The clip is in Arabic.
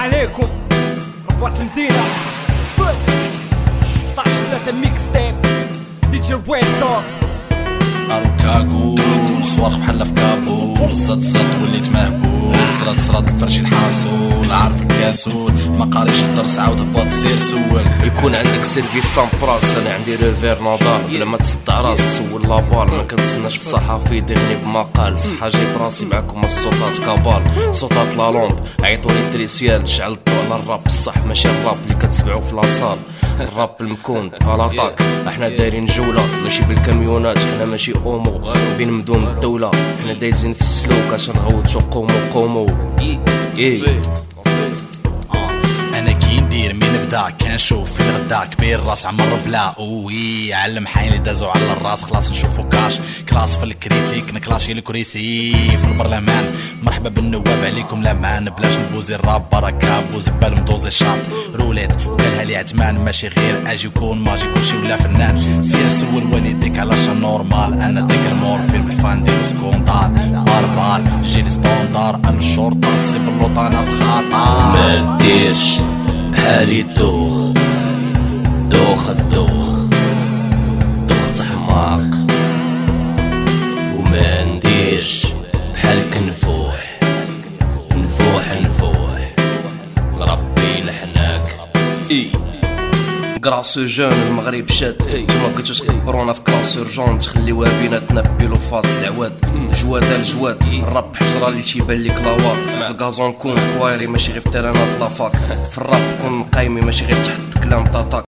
عليكم ربوات المدينة بس 16/3 ميكس تيب دي جي ويندو أروكاكو صوارخ بحال في كابول صد وليت مهبول صرات الفرشي الحاصول عارف الكاسول ما قاريش الدرس عاود هبط سير سول يكون عندك سيرفيس سان براس. انا عندي ريفير نضال بلا ما تصدع راسك سول لابال. ما كنتسناش في صحافي يديرني بمقال صحة جاي براسي معاكم الصوتات كابال صوتات لا لومب عيطولي التريسيال شعل الضوء على الراب الصح ماشي الراب اللي كتسمعوه في لاصال. الراب المكون الاطاك احنا دايرين جولة ماشي بالكاميونات احنا ماشي اومو بين مدوم الدولة احنا دايزين في السلوك عشان نغوتو قومو انا كي ندير من نبدا كنشوف في الغدا كبير راس عمر بلا اوي علم حين دازو على الراس خلاص نشوفو كاش كلاس في الكريتيك نكلاشي الكريسي في البرلمان. مرحبا بالنواب عليكم لامان بلاش نبوزي الراب بركه بوزبال مدوزي الشاط روليت وقالها لي عثمان ماشي غير اجي وكون ماجي كلشي ولا فنان. سير سول والديك علاش نورمال انا ديك المور فيلم الفان ديرو سكوندار بار جيلي ستوندار الشرطه سيب اللوطانه في خطر. ما ديرش بحالي دوخ حماق وما نديرش بحالك نفوح لربي لحناك كراس جون المغرب شاد نتوما بغيتو تكبرونا في كلاس اورجون تخليوها بيناتنا بيلو فاس العواد الجواد الراب حجره اللي تيبان ليك لاوات في الكازون كون كوايري ماشي غير في تيرانات لافاك في الراب كون قايمي ماشي غير تحت كلام طاطاك